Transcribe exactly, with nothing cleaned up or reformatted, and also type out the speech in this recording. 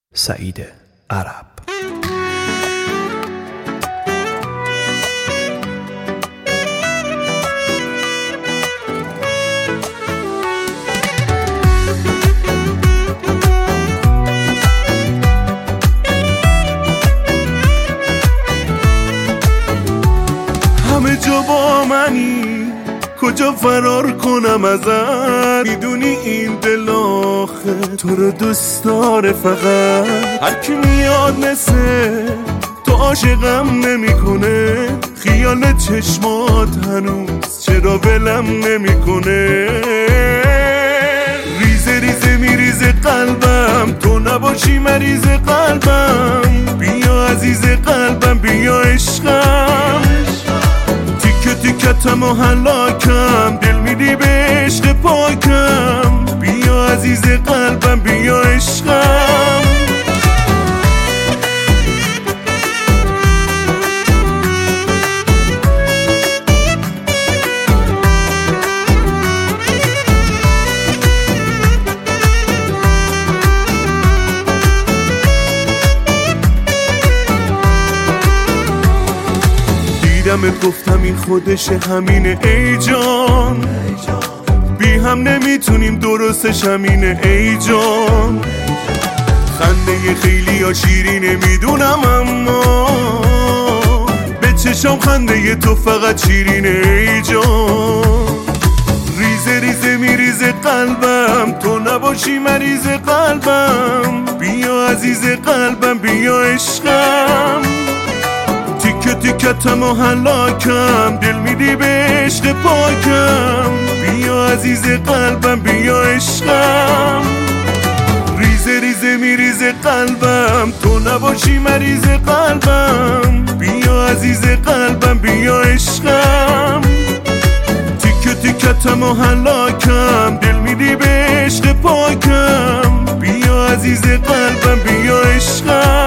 سعید عرب. همه جا با منی، کجا فرار کنم ازت؟ میدونی این دل آخه تو رو دوست داره، فقط هر کی میاد مثل تو عاشقم نمیکنه. خیال چشمات هنوز چرا ولم نمیکنه؟ ریزه ریزه میریزه قلبم، تو نباشی مریض قلبم. بیا عزیز قلبم، بیا عشقم، تیکه تیکتم و هلاکم، دل میدی به عشق پاکم. بیا عزیز قلبم، بیا عشقم. دیدمت گفتم این خودشه، همینه ای جان. بی هم نمیتونیم، درستش همینه ای جان. خنده خیلی ها شیرینه میدونم، اما به چشام خنده تو فقط شیرینه ای جان. ریزه ریزه میریزه قلبم، تو نباشی مریض قلبم. بیا عزیز قلبم، بیا عشقم، تیکه تیکتم و هلاکم، دل میدی به عشق پاکم. بیا عزیز قلبم، بیا عشقم. ریزه ریزه میریزه قلبم، تو نباشی مریض قلبم. بیا عزیز قلبم، بیا عشقم، تیکه تیکتم و هلاکم، دل میدی به عشق پاکم. بیا عزیز قلبم، بیا عشقم.